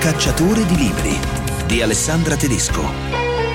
Cacciatore di libri di Alessandra Tedesco.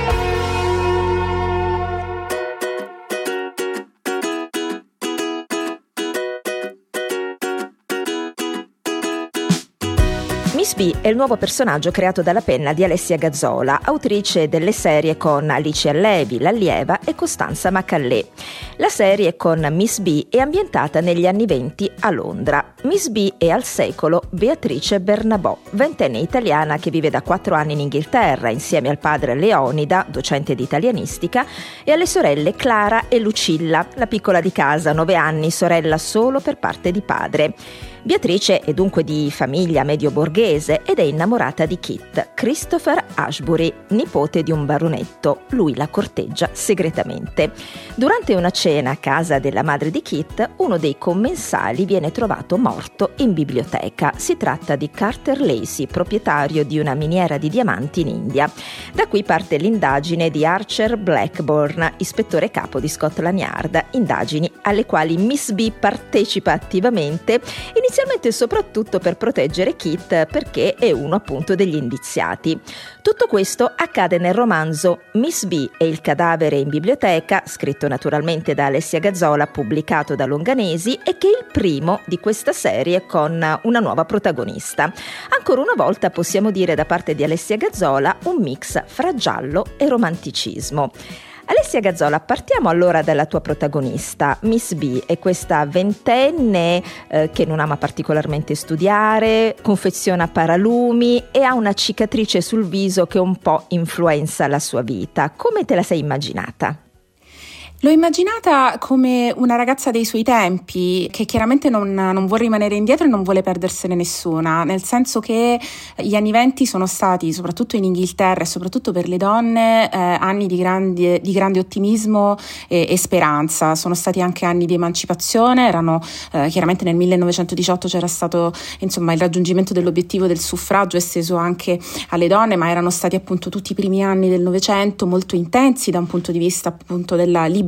Miss B è il nuovo personaggio creato dalla penna di Alessia Gazzola, autrice delle serie con Alice Allevi, l'allieva, e Costanza Macallè. La serie con Miss B è ambientata negli anni '20 a Londra. Miss B è al secolo Beatrice Bernabò, ventenne italiana che vive da 4 anni in Inghilterra insieme al padre Leonida, docente di italianistica, e alle sorelle Clara e Lucilla, la piccola di casa, 9 anni, sorella solo per parte di padre. Beatrice è dunque di famiglia medio-borghese ed è innamorata di Kit, Christopher Ashbury, nipote di un baronetto. Lui la corteggia segretamente. Durante una cena a casa della madre di Kit, uno dei commensali viene trovato morto in biblioteca. Si tratta di Carter Lacey, proprietario di una miniera di diamanti in India. Da qui parte l'indagine di Archer Blackburn, ispettore capo di Scotland Yard, indagini alle quali Miss B partecipa attivamente, inizialmente e soprattutto per proteggere Kit, perché è uno appunto degli indiziati. Tutto questo accade nel romanzo Miss B e il cadavere in biblioteca, scritto naturalmente da Alessia Gazzola, pubblicato da Longanesi, e che è il primo di questa serie con una nuova protagonista. Ancora una volta possiamo dire da parte di Alessia Gazzola un mix fra giallo e romanticismo. Alessia Gazzola, partiamo allora dalla tua protagonista. Miss B è questa ventenne che non ama particolarmente studiare, confeziona paralumi e ha una cicatrice sul viso che un po' influenza la sua vita. Come te la sei immaginata? L'ho immaginata come una ragazza dei suoi tempi, che chiaramente non vuole rimanere indietro e non vuole perdersene nessuna, nel senso che gli anni '20 sono stati, soprattutto in Inghilterra e soprattutto per le donne, anni di grande ottimismo e speranza. Sono stati anche anni di emancipazione, chiaramente nel 1918 c'era stato il raggiungimento dell'obiettivo del suffragio esteso anche alle donne, ma erano stati appunto tutti i primi anni del Novecento molto intensi da un punto di vista appunto della liberazione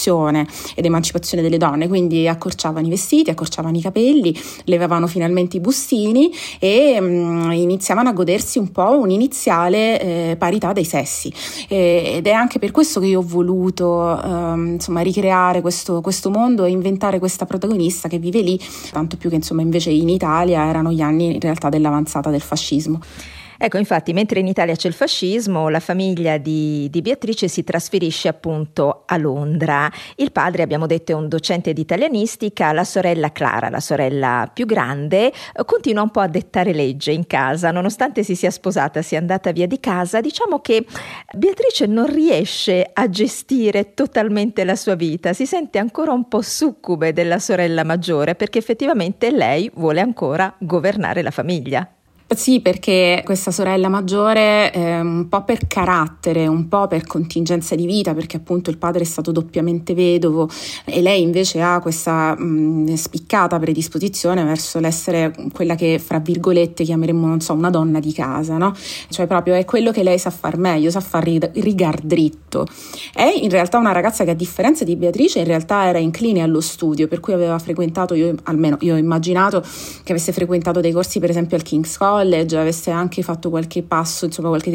ed emancipazione delle donne, quindi accorciavano i vestiti, accorciavano i capelli, levavano finalmente i bustini e iniziavano a godersi un po' un'iniziale parità dei sessi, ed è anche per questo che io ho voluto ricreare questo mondo e inventare questa protagonista che vive lì, tanto più che invece in Italia erano gli anni in realtà dell'avanzata del fascismo. Ecco, infatti, mentre in Italia c'è il fascismo, la famiglia di Beatrice si trasferisce appunto a Londra. Il padre, abbiamo detto, è un docente di italianistica, la sorella Clara, la sorella più grande, continua un po' a dettare legge in casa. Nonostante si sia sposata, sia andata via di casa, diciamo che Beatrice non riesce a gestire totalmente la sua vita, si sente ancora un po' succube della sorella maggiore, perché effettivamente lei vuole ancora governare la famiglia. Sì, perché questa sorella maggiore, un po' per carattere, un po' per contingenza di vita, perché appunto il padre è stato doppiamente vedovo e lei invece ha questa spiccata predisposizione verso l'essere quella che, fra virgolette, chiameremmo, una donna di casa, no? Cioè proprio è quello che lei sa far meglio, sa far rigar dritto. È in realtà una ragazza che, a differenza di Beatrice, in realtà era incline allo studio, per cui aveva frequentato, io ho immaginato che avesse frequentato dei corsi per esempio al King's College, avesse anche fatto qualche passo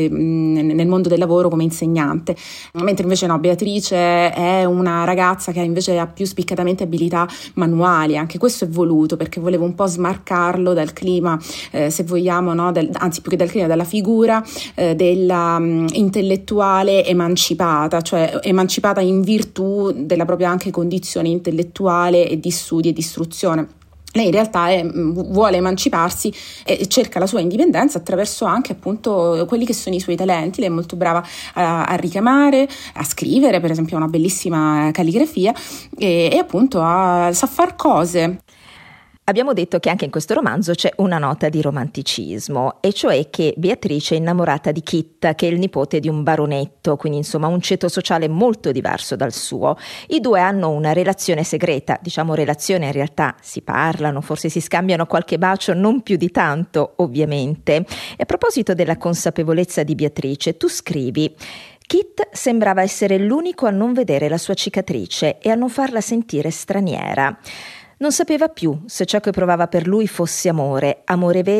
nel mondo del lavoro come insegnante, mentre invece no, Beatrice è una ragazza che invece ha più spiccatamente abilità manuali. Anche questo è voluto perché volevo un po' smarcarlo dal clima, se vogliamo, no? Anzi più che dal clima, dalla figura della intellettuale emancipata, cioè emancipata in virtù della propria anche condizione intellettuale e di studio e di istruzione. Lei in realtà vuole emanciparsi e cerca la sua indipendenza attraverso anche appunto quelli che sono i suoi talenti. Lei è molto brava a ricamare, a scrivere, per esempio ha una bellissima calligrafia e appunto sa far cose. Abbiamo detto che anche in questo romanzo c'è una nota di romanticismo, e cioè che Beatrice è innamorata di Kit, che è il nipote di un baronetto, quindi insomma un ceto sociale molto diverso dal suo. I due hanno una relazione segreta, relazione, in realtà si parlano, forse si scambiano qualche bacio, non più di tanto ovviamente. E a proposito della consapevolezza di Beatrice, tu scrivi: Kit sembrava essere l'unico a non vedere la sua cicatrice e a non farla sentire straniera. Non sapeva più se ciò che provava per lui fosse amore vero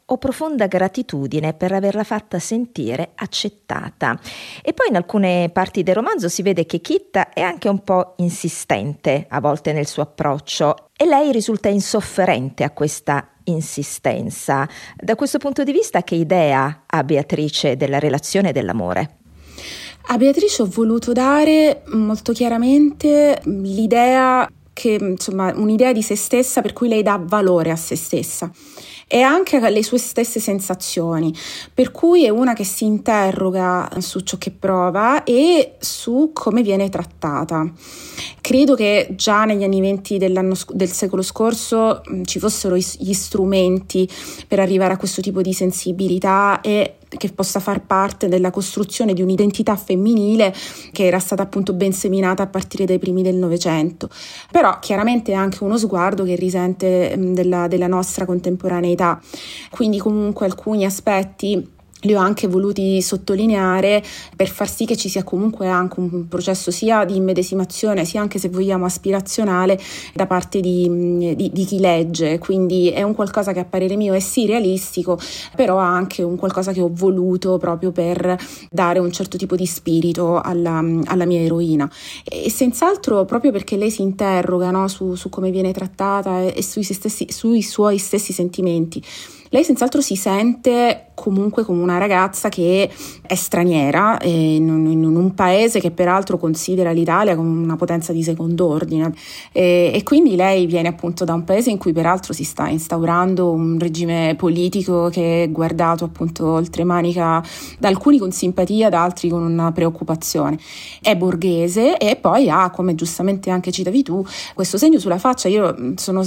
ho profonda gratitudine per averla fatta sentire accettata. E poi in alcune parti del romanzo si vede che Kit è anche un po' insistente a volte nel suo approccio e lei risulta insofferente a questa insistenza. Da questo punto di vista, che idea ha Beatrice della relazione e dell'amore? A Beatrice ho voluto dare molto chiaramente l'idea che, insomma, un'idea di se stessa per cui lei dà valore a se stessa e anche alle sue stesse sensazioni, per cui è una che si interroga su ciò che prova e su come viene trattata. Credo che già negli anni '20 del secolo scorso ci fossero gli strumenti per arrivare a questo tipo di sensibilità e che possa far parte della costruzione di un'identità femminile che era stata appunto ben seminata a partire dai primi del Novecento. Però chiaramente è anche uno sguardo che risente della nostra contemporaneità, quindi comunque alcuni aspetti li ho anche voluti sottolineare per far sì che ci sia comunque anche un processo sia di immedesimazione sia anche, se vogliamo, aspirazionale da parte di chi legge. Quindi è un qualcosa che a parere mio è sì realistico, però anche un qualcosa che ho voluto proprio per dare un certo tipo di spirito alla mia eroina, e senz'altro proprio perché lei si interroga, no, su come viene trattata e sui suoi stessi sentimenti. Lei senz'altro si sente comunque come una ragazza che è straniera in un paese che peraltro considera l'Italia come una potenza di second'ordine, e quindi lei viene appunto da un paese in cui peraltro si sta instaurando un regime politico che è guardato appunto oltremanica da alcuni con simpatia, da altri con una preoccupazione. È borghese e poi ha, come giustamente anche citavi tu, questo segno sulla faccia. Io sono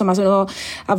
a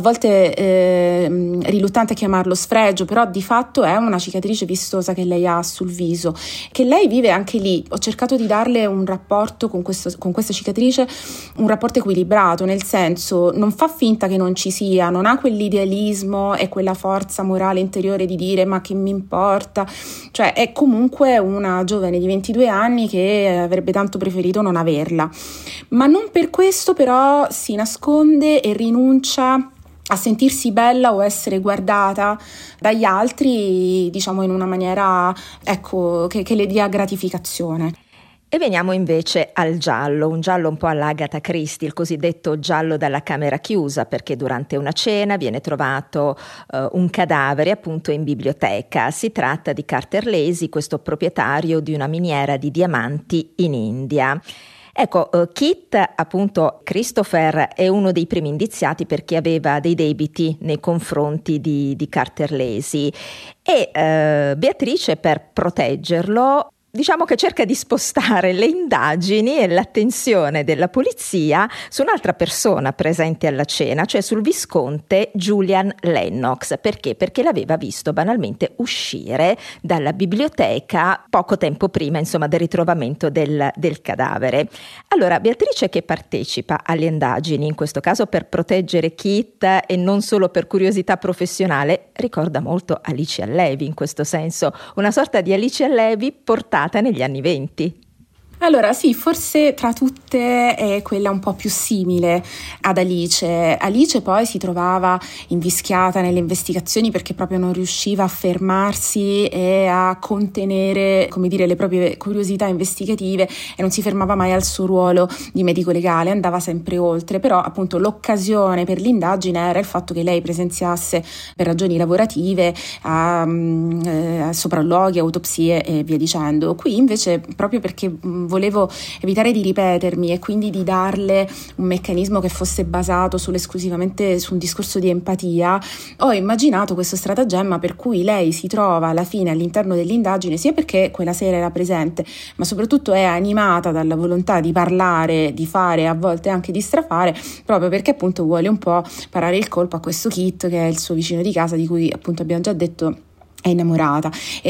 volte riluttante a chiamarlo sfregio, però di fatto è una cicatrice vistosa che lei ha sul viso, che lei vive anche lì. Ho cercato di darle un rapporto con questa cicatrice, un rapporto equilibrato, nel senso non fa finta che non ci sia, non ha quell'idealismo e quella forza morale interiore di dire ma che mi importa, cioè è comunque una giovane di 22 anni che avrebbe tanto preferito non averla, ma non per questo però si nasconde e rinuncia a sentirsi bella o essere guardata dagli altri, diciamo, in una maniera, ecco, che le dia gratificazione. E veniamo invece al giallo, un giallo un po' alla Agatha Christie, il cosiddetto giallo dalla camera chiusa, perché durante una cena viene trovato un cadavere appunto in biblioteca. Si tratta di Carter Lacy, questo proprietario di una miniera di diamanti in India. Ecco, Kit, appunto, Christopher è uno dei primi indiziati perché aveva dei debiti nei confronti di Carter Lacy e Beatrice, per proteggerlo, diciamo che cerca di spostare le indagini e l'attenzione della polizia su un'altra persona presente alla cena, cioè sul visconte Julian Lennox. Perché? Perché l'aveva visto banalmente uscire dalla biblioteca poco tempo prima, insomma, del ritrovamento del cadavere. Allora, Beatrice, che partecipa alle indagini, in questo caso per proteggere Kit e non solo per curiosità professionale, ricorda molto Alice Allevi in questo senso, una sorta di Alice Allevi portata negli anni '20. Allora sì, forse tra tutte è quella un po' più simile ad Alice. Alice poi si trovava invischiata nelle investigazioni perché proprio non riusciva a fermarsi e a contenere, come dire, le proprie curiosità investigative e non si fermava mai al suo ruolo di medico legale, andava sempre oltre. Però appunto l'occasione per l'indagine era il fatto che lei presenziasse per ragioni lavorative a sopralluoghi, autopsie e via dicendo. Qui invece, proprio perché volevo evitare di ripetermi e quindi di darle un meccanismo che fosse basato esclusivamente su un discorso di empatia, ho immaginato questo stratagemma per cui lei si trova alla fine all'interno dell'indagine sia perché quella sera era presente, ma soprattutto è animata dalla volontà di parlare, di fare, a volte anche di strafare, proprio perché appunto vuole un po' parare il colpo a questo Kit, che è il suo vicino di casa, di cui appunto abbiamo già detto è innamorata,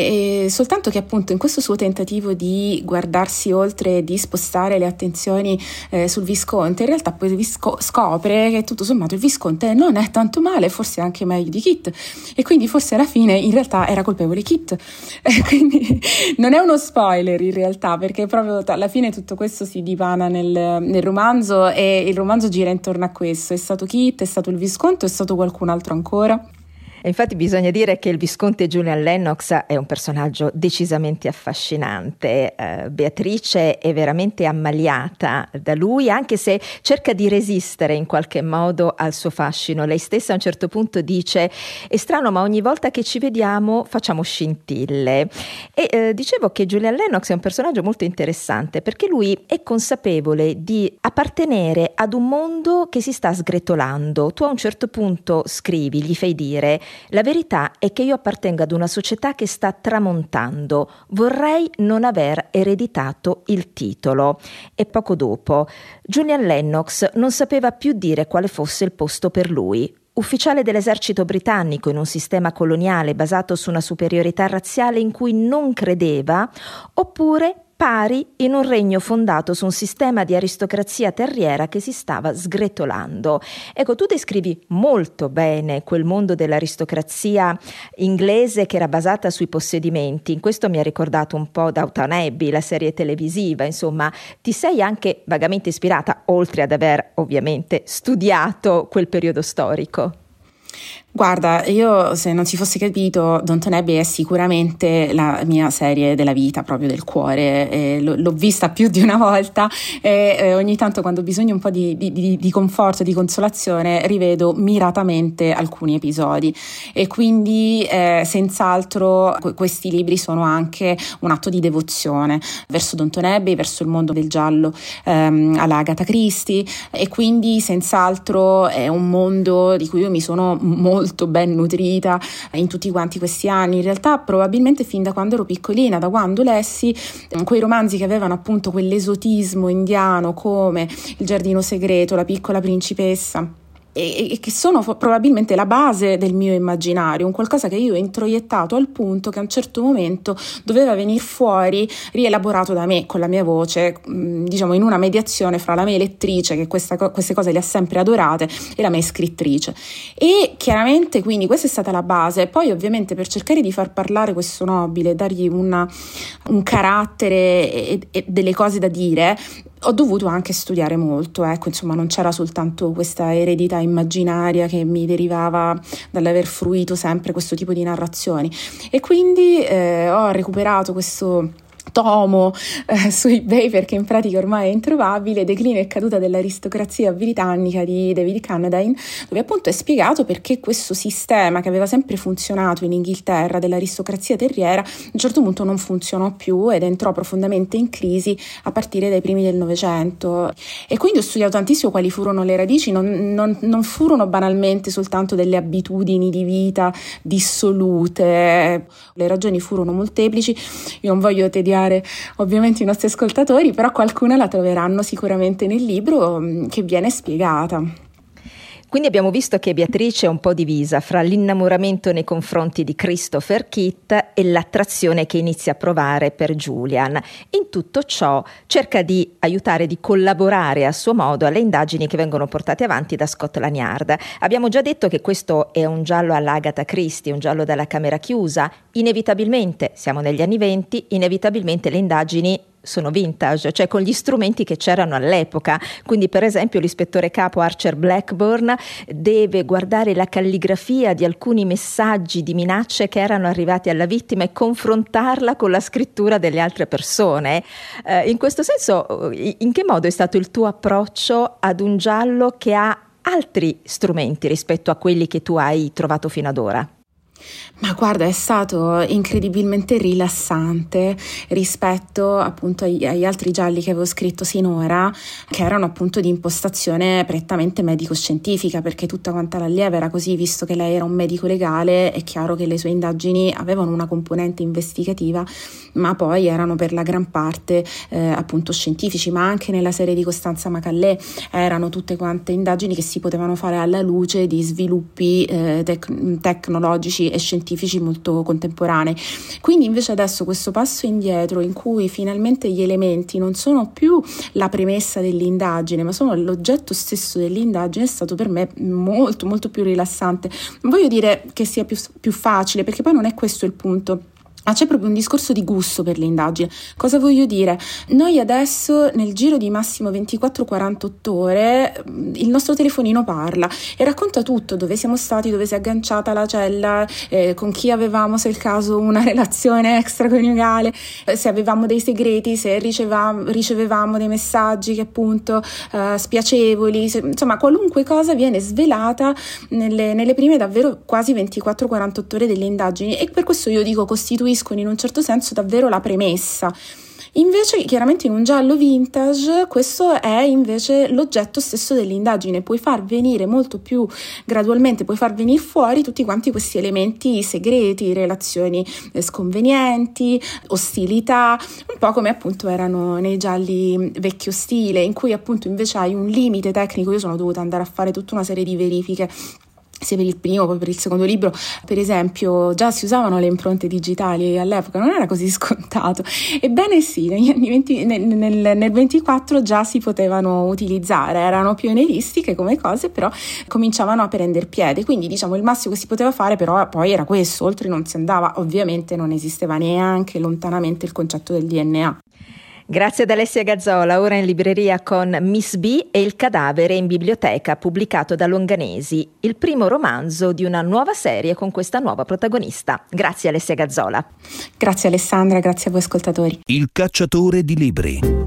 e soltanto che appunto in questo suo tentativo di guardarsi oltre e di spostare le attenzioni sul visconte, in realtà poi scopre che tutto sommato il visconte non è tanto male, forse anche meglio di Kit, e quindi forse alla fine in realtà era colpevole Kit. Quindi non è uno spoiler in realtà, perché proprio alla fine tutto questo si dipana nel romanzo, e il romanzo gira intorno a questo: è stato Kit, è stato il visconte, è stato qualcun altro ancora? E infatti bisogna dire che il visconte Julian Lennox è un personaggio decisamente affascinante. Beatrice è veramente ammaliata da lui, anche se cerca di resistere in qualche modo al suo fascino. Lei stessa a un certo punto dice: è strano, ma ogni volta che ci vediamo facciamo scintille. E dicevo che Julian Lennox è un personaggio molto interessante perché lui è consapevole di appartenere ad un mondo che si sta sgretolando. Tu a un certo punto scrivi, gli fai dire: la verità è che io appartengo ad una società che sta tramontando, vorrei non aver ereditato il titolo. E poco dopo Julian Lennox non sapeva più dire quale fosse il posto per lui. Ufficiale dell'esercito britannico in un sistema coloniale basato su una superiorità razziale in cui non credeva, oppure pari in un regno fondato su un sistema di aristocrazia terriera che si stava sgretolando. Ecco, tu descrivi molto bene quel mondo dell'aristocrazia inglese che era basata sui possedimenti. In questo mi ha ricordato un po' Downton Abbey, la serie televisiva. Insomma, ti sei anche vagamente ispirata, oltre ad aver ovviamente studiato quel periodo storico. Guarda, io, se non si fosse capito, Downton Abbey è sicuramente la mia serie della vita, proprio del cuore. L'ho vista più di una volta e ogni tanto, quando ho bisogno un po' di conforto, di consolazione, rivedo miratamente alcuni episodi, e quindi senz'altro questi libri sono anche un atto di devozione verso Downton Abbey, verso il mondo del giallo alla Agatha Christie, e quindi senz'altro è un mondo di cui io mi sono molto ben nutrita in tutti quanti questi anni. In realtà probabilmente fin da quando ero piccolina, da quando lessi quei romanzi che avevano appunto quell'esotismo indiano come Il giardino segreto, La piccola principessa, e che sono probabilmente la base del mio immaginario, un qualcosa che io ho introiettato al punto che a un certo momento doveva venire fuori rielaborato da me con la mia voce, diciamo in una mediazione fra la mia lettrice, che queste cose le ha sempre adorate, e la mia scrittrice. E chiaramente quindi questa è stata la base. Poi ovviamente, per cercare di far parlare questo nobile, dargli un carattere e delle cose da dire, ho dovuto anche studiare molto, ecco, insomma, non c'era soltanto questa eredità immaginaria che mi derivava dall'aver fruito sempre questo tipo di narrazioni, e quindi ho recuperato questo tomo su eBay, perché in pratica ormai è introvabile, Declino e caduta dell'aristocrazia britannica di David Carradine, dove appunto è spiegato perché questo sistema che aveva sempre funzionato in Inghilterra dell'aristocrazia terriera a un certo punto non funzionò più ed entrò profondamente in crisi a partire dai primi del Novecento. E quindi ho studiato tantissimo quali furono le radici. Non furono banalmente soltanto delle abitudini di vita dissolute, le ragioni furono molteplici. Io non voglio tediare ovviamente i nostri ascoltatori, però qualcuna la troveranno sicuramente nel libro, che viene spiegata. Quindi abbiamo visto che Beatrice è un po' divisa fra l'innamoramento nei confronti di Christopher Kit e l'attrazione che inizia a provare per Julian. In tutto ciò cerca di aiutare, di collaborare a suo modo alle indagini che vengono portate avanti da Scotland Yard. Abbiamo già detto che questo è un giallo all'Agatha Christie, un giallo dalla camera chiusa. Inevitabilmente, siamo negli anni '20, inevitabilmente le indagini sono vintage, cioè con gli strumenti che c'erano all'epoca. Quindi per esempio l'ispettore capo Archer Blackburn deve guardare la calligrafia di alcuni messaggi di minacce che erano arrivati alla vittima e confrontarla con la scrittura delle altre persone. In questo senso, in che modo è stato il tuo approccio ad un giallo che ha altri strumenti rispetto a quelli che tu hai trovato fino ad ora? Ma guarda, è stato incredibilmente rilassante rispetto appunto agli altri gialli che avevo scritto sinora, che erano appunto di impostazione prettamente medico-scientifica, perché tutta quanta l'allieva era così. Visto che lei era un medico legale, è chiaro che le sue indagini avevano una componente investigativa, ma poi erano per la gran parte appunto scientifici. Ma anche nella serie di Costanza Macallè erano tutte quante indagini che si potevano fare alla luce di sviluppi tecnologici e scientifici molto contemporanei. Quindi invece adesso questo passo indietro, in cui finalmente gli elementi non sono più la premessa dell'indagine ma sono l'oggetto stesso dell'indagine, è stato per me molto molto più rilassante. Non voglio dire che sia più facile, perché poi non è questo il punto. Ma c'è proprio un discorso di gusto per l'indagine. Cosa voglio dire? Noi adesso nel giro di massimo 24-48 ore il nostro telefonino parla e racconta tutto: dove siamo stati, dove si è agganciata la cella, con chi avevamo, se è il caso, una relazione extraconiugale, se avevamo dei segreti, se ricevevamo dei messaggi che appunto spiacevoli, insomma qualunque cosa viene svelata nelle prime davvero quasi 24-48 ore delle indagini, e per questo io dico costituiscono in un certo senso davvero la premessa. Invece chiaramente in un giallo vintage questo è invece l'oggetto stesso dell'indagine, puoi far venire molto più gradualmente, puoi far venire fuori tutti quanti questi elementi segreti, relazioni sconvenienti, ostilità, un po' come appunto erano nei gialli vecchio stile, in cui appunto invece hai un limite tecnico. Io sono dovuta andare a fare tutta una serie di verifiche sia per il primo poi per il secondo libro. Per esempio già si usavano le impronte digitali all'epoca, non era così scontato. Ebbene sì, negli anni 20, nel 24 già si potevano utilizzare, erano pionieristiche come cose, però cominciavano a prendere piede, quindi diciamo il massimo che si poteva fare però poi era questo, oltre non si andava. Ovviamente non esisteva neanche lontanamente il concetto del DNA. Grazie ad Alessia Gazzola, ora in libreria con Miss B e Il cadavere in biblioteca, pubblicato da Longanesi, il primo romanzo di una nuova serie con questa nuova protagonista. Grazie Alessia Gazzola. Grazie Alessandra, grazie a voi ascoltatori. Il cacciatore di libri.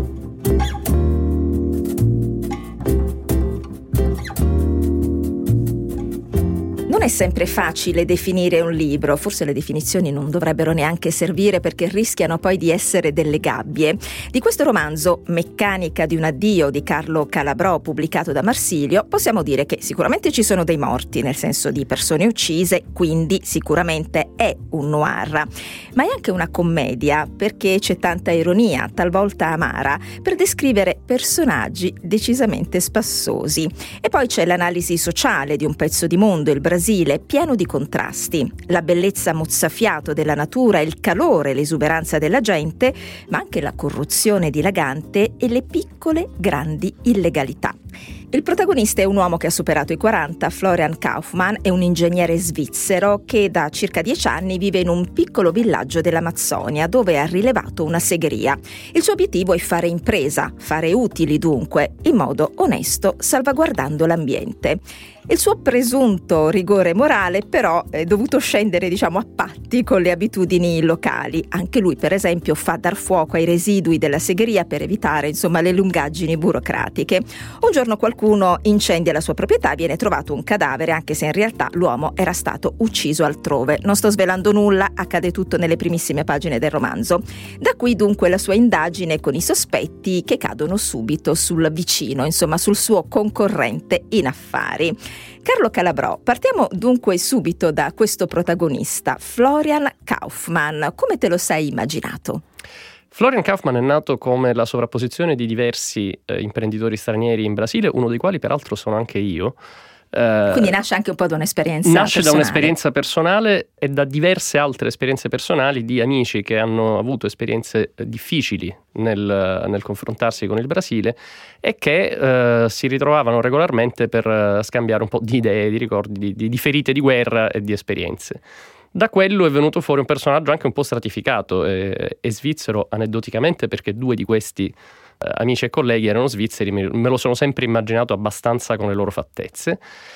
Non è sempre facile definire un libro, forse le definizioni non dovrebbero neanche servire perché rischiano poi di essere delle gabbie. Di questo romanzo, Meccanica di un addio di Carlo Calabrò, pubblicato da Marsilio, possiamo dire che sicuramente ci sono dei morti, nel senso di persone uccise, quindi sicuramente è un noir. Ma è anche una commedia, perché c'è tanta ironia, talvolta amara, per descrivere personaggi decisamente spassosi. E poi c'è l'analisi sociale di un pezzo di mondo, il Brasile, pieno di contrasti, la bellezza mozzafiato della natura, il calore, l'esuberanza della gente, ma anche la corruzione dilagante e le piccole grandi illegalità. Il protagonista è un uomo che ha superato i 40, Florian Kaufmann, è un ingegnere svizzero che da circa 10 anni vive in un piccolo villaggio dell'Amazzonia dove ha rilevato una segheria. Il suo obiettivo è fare impresa, fare utili dunque, in modo onesto, salvaguardando l'ambiente. Il suo presunto rigore morale però è dovuto scendere a patti con le abitudini locali. Anche lui per esempio fa dar fuoco ai residui della segheria per evitare le lungaggini burocratiche. Un giorno qualcuno incendia la sua proprietà, viene trovato un cadavere anche se in realtà l'uomo era stato ucciso altrove. Non sto svelando nulla, accade tutto nelle primissime pagine del romanzo. Da qui dunque la sua indagine con i sospetti che cadono subito sul vicino, sul suo concorrente in affari. Carlo Calabrò, partiamo dunque subito da questo protagonista, Florian Kaufmann. Come te lo sei immaginato? Florian Kaufmann è nato come la sovrapposizione di diversi imprenditori stranieri in Brasile, uno dei quali peraltro sono anche io. Quindi nasce anche un po' da un'esperienza personale. Da un'esperienza personale e da diverse altre esperienze personali di amici che hanno avuto esperienze difficili nel confrontarsi con il Brasile e che si ritrovavano regolarmente per scambiare un po' di idee, di ricordi, di ferite di guerra e di esperienze. Da quello è venuto fuori un personaggio anche un po' stratificato e svizzero aneddoticamente, perché due di questi amici e colleghi erano svizzeri, me lo sono sempre immaginato abbastanza con le loro fattezze.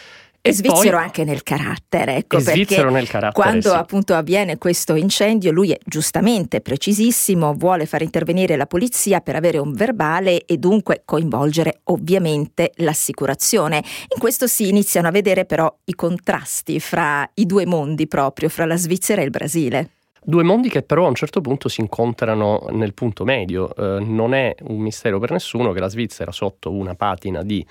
E svizzero poi, anche nel carattere, ecco, perché nel carattere, quando sì. appunto avviene questo incendio lui è giustamente precisissimo, vuole far intervenire la polizia per avere un verbale e dunque coinvolgere ovviamente l'assicurazione. In questo si iniziano a vedere però i contrasti fra i due mondi proprio, fra la Svizzera e il Brasile. Due mondi che però a un certo punto si incontrano nel punto medio. Non è un mistero per nessuno che la Svizzera, sotto una patina di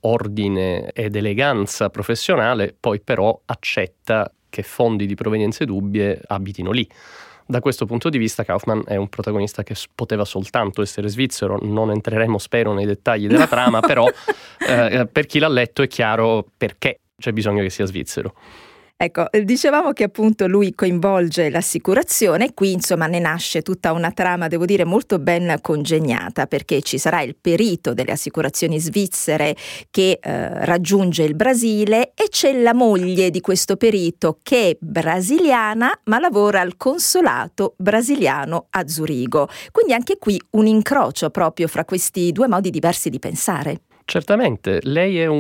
ordine ed eleganza professionale, poi però accetta che fondi di provenienze dubbie abitino lì. Da questo punto di vista Kaufmann è un protagonista che poteva soltanto essere svizzero. Non entreremo, spero, nei dettagli della trama, però per chi l'ha letto è chiaro perché c'è bisogno che sia svizzero. Ecco, dicevamo che appunto lui coinvolge l'assicurazione, qui insomma ne nasce tutta una trama, devo dire, molto ben congegnata, perché ci sarà il perito delle assicurazioni svizzere che raggiunge il Brasile e c'è la moglie di questo perito che è brasiliana ma lavora al consolato brasiliano a Zurigo. Quindi anche qui un incrocio proprio fra questi due modi diversi di pensare. Certamente, lei è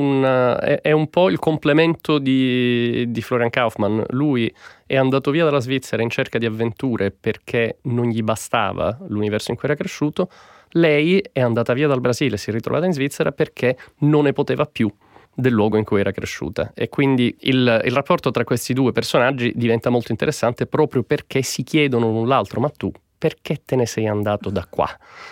un po' il complemento di Florian Kaufmann. Lui è andato via dalla Svizzera in cerca di avventure perché non gli bastava l'universo in cui era cresciuto. Lei è andata via dal Brasile, si è ritrovata in Svizzera perché non ne poteva più del luogo in cui era cresciuta, e quindi il rapporto tra questi due personaggi diventa molto interessante proprio perché si chiedono l'un l'altro: ma tu perché te ne sei andato da qua?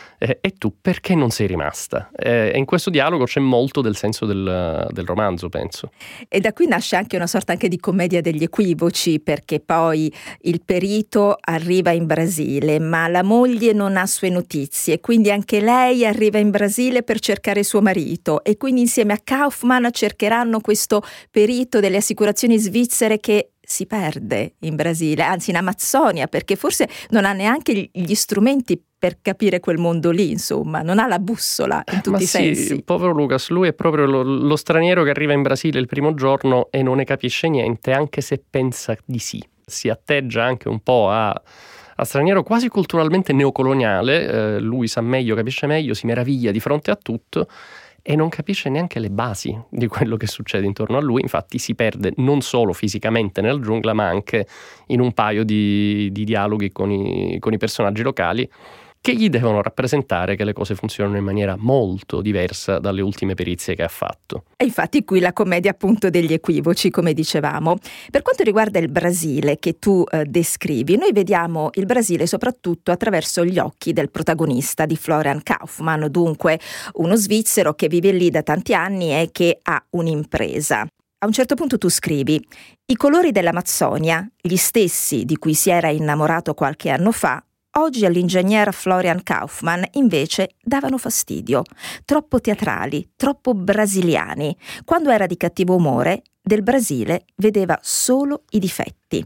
E tu perché non sei rimasta? E in questo dialogo c'è molto del senso del romanzo, penso. E da qui nasce anche una sorta anche di commedia degli equivoci, perché poi il perito arriva in Brasile, ma la moglie non ha sue notizie, quindi anche lei arriva in Brasile per cercare suo marito, e quindi insieme a Kaufmann cercheranno questo perito delle assicurazioni svizzere che si perde in Brasile, anzi in Amazzonia, perché forse non ha neanche gli strumenti per capire quel mondo lì, insomma, non ha la bussola in tutti i sensi. Sì, povero Lucas, lui è proprio lo straniero che arriva in Brasile il primo giorno e non ne capisce niente, anche se pensa di sì. Si atteggia anche un po' a straniero quasi culturalmente neocoloniale, lui sa meglio, capisce meglio, si meraviglia di fronte a tutto e non capisce neanche le basi di quello che succede intorno a lui. Infatti si perde non solo fisicamente nella giungla, ma anche in un paio di dialoghi con i personaggi locali che gli devono rappresentare che le cose funzionano in maniera molto diversa dalle ultime perizie che ha fatto. E infatti qui la commedia appunto degli equivoci, come dicevamo. Per quanto riguarda il Brasile che tu descrivi, noi vediamo il Brasile soprattutto attraverso gli occhi del protagonista, di Florian Kaufmann, dunque uno svizzero che vive lì da tanti anni e che ha un'impresa. A un certo punto tu scrivi: i colori dell'Amazzonia, gli stessi di cui si era innamorato qualche anno fa, oggi all'ingegner Florian Kaufmann invece davano fastidio, troppo teatrali, troppo brasiliani. Quando era di cattivo umore, del Brasile vedeva solo i difetti.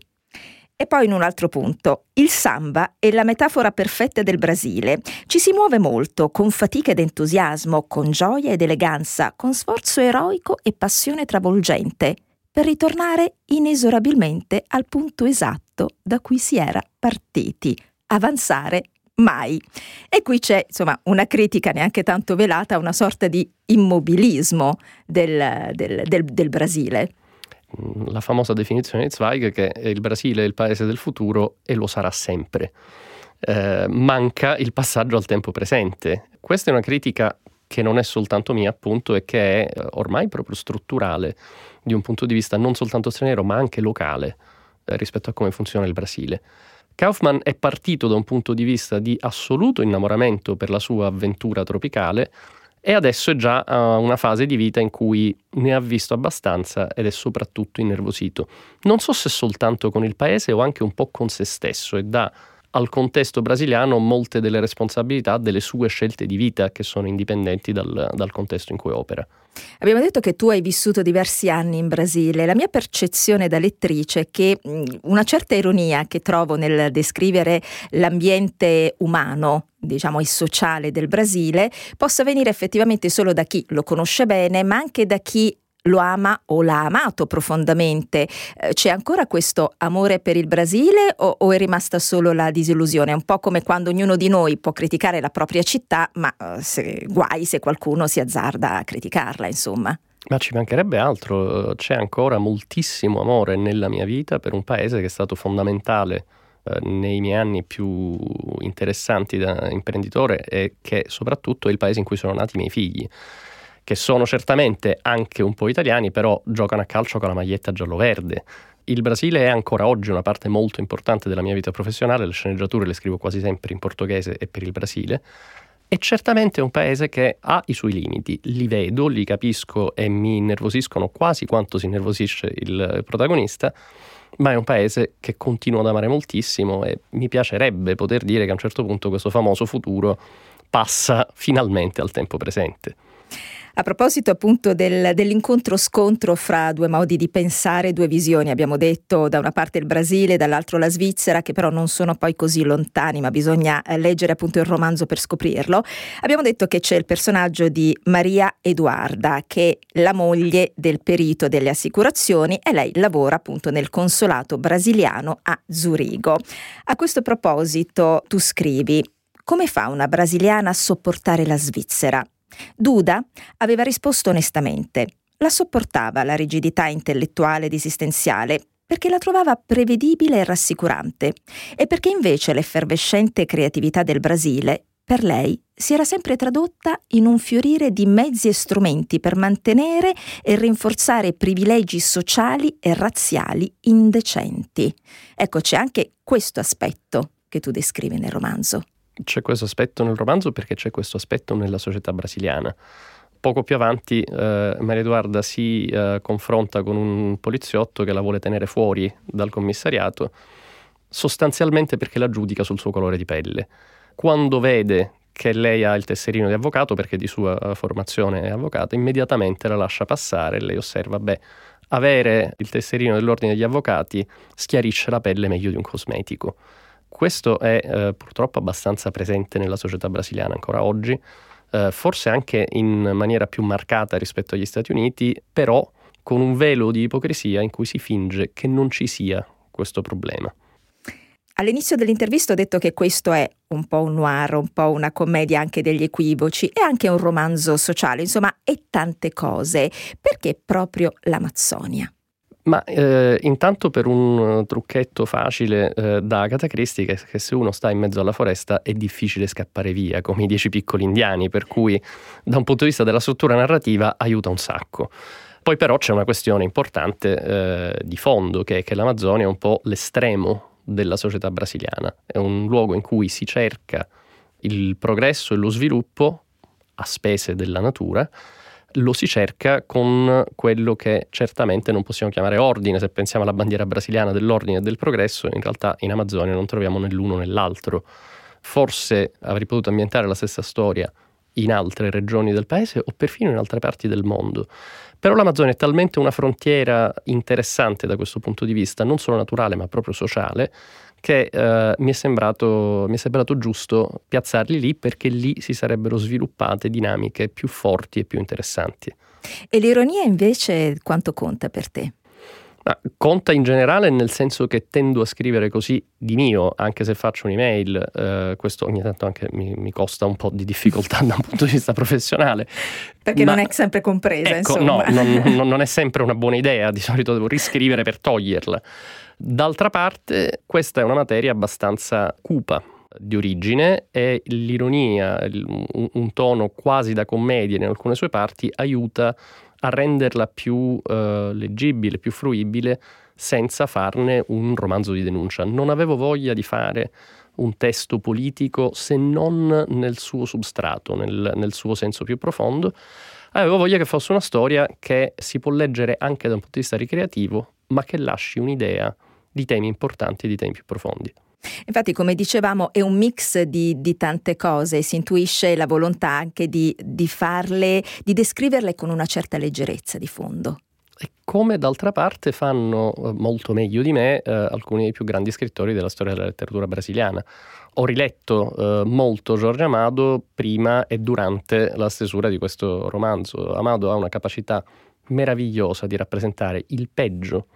E poi in un altro punto, il samba è la metafora perfetta del Brasile. Ci si muove molto, con fatica ed entusiasmo, con gioia ed eleganza, con sforzo eroico e passione travolgente, per ritornare inesorabilmente al punto esatto da cui si era partiti. Avanzare mai. E qui c'è insomma una critica neanche tanto velata, una sorta di immobilismo del Brasile. La famosa definizione di Zweig che il Brasile è il paese del futuro e lo sarà sempre. Manca il passaggio al tempo presente. Questa è una critica che non è soltanto mia, appunto, e che è ormai proprio strutturale di un punto di vista non soltanto straniero ma anche locale rispetto a come funziona il Brasile. Kaufmann è partito da un punto di vista di assoluto innamoramento per la sua avventura tropicale e adesso è già a una fase di vita in cui ne ha visto abbastanza ed è soprattutto innervosito. Non so se soltanto con il paese o anche un po' con se stesso, e dà al contesto brasiliano molte delle responsabilità delle sue scelte di vita che sono indipendenti dal contesto in cui opera. Abbiamo detto che tu hai vissuto diversi anni in Brasile. La mia percezione da lettrice è che una certa ironia che trovo nel descrivere l'ambiente umano, diciamo e sociale del Brasile, possa venire effettivamente solo da chi lo conosce bene, ma anche da chi lo ama o l'ha amato profondamente. C'è ancora questo amore per il Brasile o è rimasta solo la disillusione? È un po' come quando ognuno di noi può criticare la propria città, ma guai se qualcuno si azzarda a criticarla, insomma. Ma ci mancherebbe altro, c'è ancora moltissimo amore nella mia vita per un paese che è stato fondamentale nei miei anni più interessanti da imprenditore e che soprattutto è il paese in cui sono nati i miei figli, che sono certamente anche un po' italiani, però giocano a calcio con la maglietta giallo-verde. Il Brasile è ancora oggi una parte molto importante della mia vita professionale, le sceneggiature le scrivo quasi sempre in portoghese e per il Brasile, e certamente è un paese che ha i suoi limiti, li vedo, li capisco e mi innervosiscono quasi quanto si innervosisce il protagonista, ma è un paese che continuo ad amare moltissimo e mi piacerebbe poter dire che a un certo punto questo famoso futuro passa finalmente al tempo presente. A proposito appunto dell'incontro-scontro fra due modi di pensare, due visioni, abbiamo detto da una parte il Brasile, dall'altro la Svizzera, che però non sono poi così lontani, ma bisogna leggere appunto il romanzo per scoprirlo. Abbiamo detto che c'è il personaggio di Maria Eduarda, che è la moglie del perito delle assicurazioni, e lei lavora appunto nel consolato brasiliano a Zurigo. A questo proposito tu scrivi: come fa una brasiliana a sopportare la Svizzera? Duda aveva risposto onestamente. La sopportava la rigidità intellettuale ed esistenziale perché la trovava prevedibile e rassicurante, e perché invece l'effervescente creatività del Brasile per lei si era sempre tradotta in un fiorire di mezzi e strumenti per mantenere e rinforzare privilegi sociali e razziali indecenti. Ecco, c'è anche questo aspetto che tu descrivi nel romanzo. C'è questo aspetto nel romanzo perché c'è questo aspetto nella società brasiliana. Poco più avanti Maria Eduarda si confronta con un poliziotto che la vuole tenere fuori dal commissariato, sostanzialmente perché la giudica sul suo colore di pelle. Quando vede che lei ha il tesserino di avvocato, perché di sua formazione è avvocata, immediatamente la lascia passare. Lei osserva, avere il tesserino dell'ordine degli avvocati schiarisce la pelle meglio di un cosmetico. Questo è purtroppo abbastanza presente nella società brasiliana ancora oggi, forse anche in maniera più marcata rispetto agli Stati Uniti, però con un velo di ipocrisia in cui si finge che non ci sia questo problema. All'inizio dell'intervista ho detto che questo è un po' un noir, un po' una commedia anche degli equivoci, e anche un romanzo sociale, insomma, è tante cose. Perché proprio l'Amazzonia? Ma intanto per un trucchetto facile da Agatha Christie, che se uno sta in mezzo alla foresta è difficile scappare via, come i 10 piccoli indiani, per cui da un punto di vista della struttura narrativa aiuta un sacco. Poi però c'è una questione importante di fondo, che è che l'Amazzonia è un po' l'estremo della società brasiliana. È un luogo in cui si cerca il progresso e lo sviluppo a spese della natura. Lo si cerca con quello che certamente non possiamo chiamare ordine. Se pensiamo alla bandiera brasiliana dell'ordine e del progresso, in realtà in Amazzonia non troviamo né l'uno né l'altro. Forse avrei potuto ambientare la stessa storia in altre regioni del paese o perfino in altre parti del mondo. Però l'Amazzonia è talmente una frontiera interessante da questo punto di vista, non solo naturale ma proprio sociale, che mi è sembrato giusto piazzarli lì, perché lì si sarebbero sviluppate dinamiche più forti e più interessanti. E l'ironia invece quanto conta per te? Conta in generale, nel senso che tendo a scrivere così di mio, anche se faccio un'email. Questo ogni tanto anche mi costa un po' di difficoltà da un punto di vista professionale. Perché non è sempre compresa, ecco, insomma. No, non è sempre una buona idea, di solito devo riscrivere per toglierla. D'altra parte, questa è una materia abbastanza cupa di origine, e l'ironia, un tono quasi da commedia in alcune sue parti, aiuta a renderla più leggibile, più fruibile, senza farne un romanzo di denuncia. Non avevo voglia di fare un testo politico se non nel suo substrato, nel suo senso più profondo. Avevo voglia che fosse una storia che si può leggere anche da un punto di vista ricreativo, ma che lasci un'idea di temi importanti e di temi più profondi. Infatti, come dicevamo, è un mix di tante cose. Si intuisce la volontà anche di farle, di descriverle con una certa leggerezza di fondo. E come d'altra parte fanno molto meglio di me alcuni dei più grandi scrittori della storia della letteratura brasiliana. Ho riletto molto Jorge Amado prima e durante la stesura di questo romanzo. Amado ha una capacità meravigliosa di rappresentare il peggio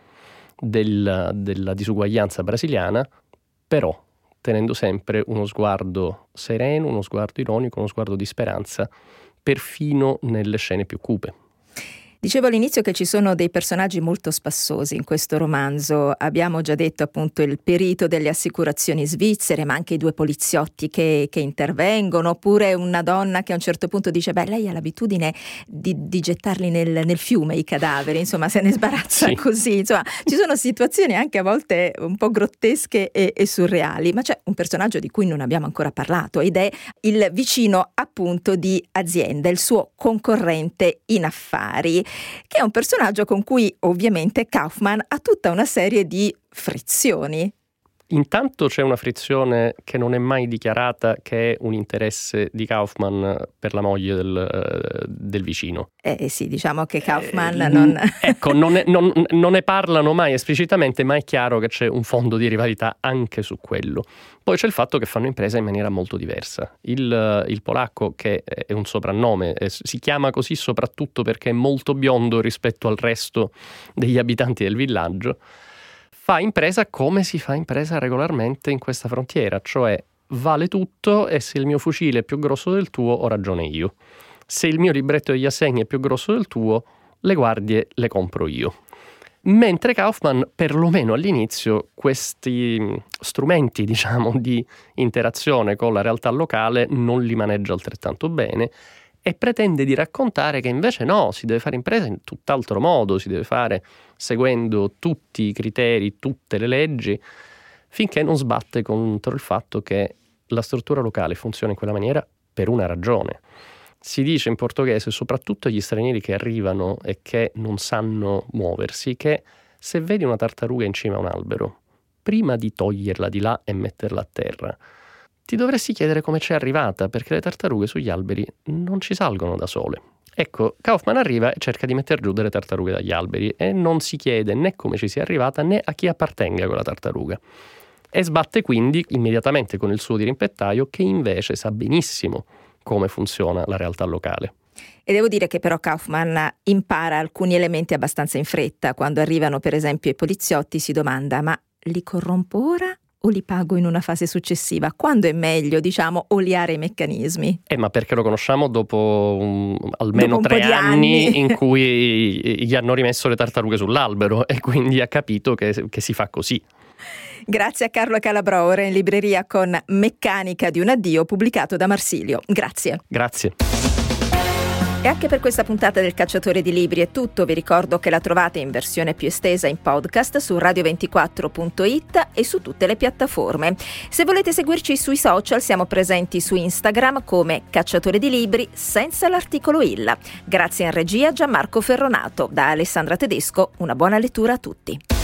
della disuguaglianza brasiliana, però tenendo sempre uno sguardo sereno, uno sguardo ironico, uno sguardo di speranza, perfino nelle scene più cupe. Dicevo all'inizio che ci sono dei personaggi molto spassosi in questo romanzo. Abbiamo già detto appunto il perito delle assicurazioni svizzere, ma anche i due poliziotti che intervengono, oppure una donna che a un certo punto dice lei ha l'abitudine di gettarli nel fiume i cadaveri, insomma se ne sbarazza sì. Così, insomma ci sono situazioni anche a volte un po' grottesche e surreali. Ma c'è un personaggio di cui non abbiamo ancora parlato, ed è il vicino appunto di azienda, il suo concorrente in affari, che è un personaggio con cui ovviamente Kaufman ha tutta una serie di frizioni. Intanto c'è una frizione che non è mai dichiarata, che è un interesse di Kaufman per la moglie del vicino. Sì, diciamo che Kaufman Ecco, non ne parlano mai esplicitamente, ma è chiaro che c'è un fondo di rivalità anche su quello. Poi c'è il fatto che fanno impresa in maniera molto diversa. Il polacco, che è un soprannome, si chiama così soprattutto perché è molto biondo rispetto al resto degli abitanti del villaggio, fa impresa come si fa impresa regolarmente in questa frontiera, cioè vale tutto e se il mio fucile è più grosso del tuo ho ragione io. Se il mio libretto degli assegni è più grosso del tuo, le guardie le compro io. Mentre Kaufman, perlomeno all'inizio, questi strumenti, diciamo, di interazione con la realtà locale non li maneggia altrettanto bene e pretende di raccontare che invece no, si deve fare impresa in tutt'altro modo, si deve fare seguendo tutti i criteri, tutte le leggi, finché non sbatte contro il fatto che la struttura locale funziona in quella maniera per una ragione. Si dice in portoghese, soprattutto agli stranieri che arrivano e che non sanno muoversi, che se vedi una tartaruga in cima a un albero, prima di toglierla di là e metterla a terra, ti dovresti chiedere come c'è arrivata, perché le tartarughe sugli alberi non ci salgono da sole. Ecco, Kaufman arriva e cerca di metter giù delle tartarughe dagli alberi e non si chiede né come ci sia arrivata né a chi appartenga quella tartaruga. E sbatte quindi immediatamente con il suo dirimpettaio, che invece sa benissimo come funziona la realtà locale. E devo dire che però Kaufman impara alcuni elementi abbastanza in fretta. Quando arrivano per esempio i poliziotti si domanda: ma li corrompo ora o li pago in una fase successiva? Quando è meglio, diciamo, oliare i meccanismi? Ma perché lo conosciamo dopo almeno 3 anni in cui gli hanno rimesso le tartarughe sull'albero e quindi ha capito che si fa così. Grazie a Carlo Calabrò, ora in libreria con Meccanica di un addio, pubblicato da Marsilio. Grazie. Grazie. E anche per questa puntata del Cacciatore di Libri è tutto. Vi ricordo che la trovate in versione più estesa in podcast su radio24.it e su tutte le piattaforme. Se volete seguirci sui social, siamo presenti su Instagram come Cacciatore di Libri senza l'articolo il. Grazie in regia Gianmarco Ferronato. Da Alessandra Tedesco, una buona lettura a tutti.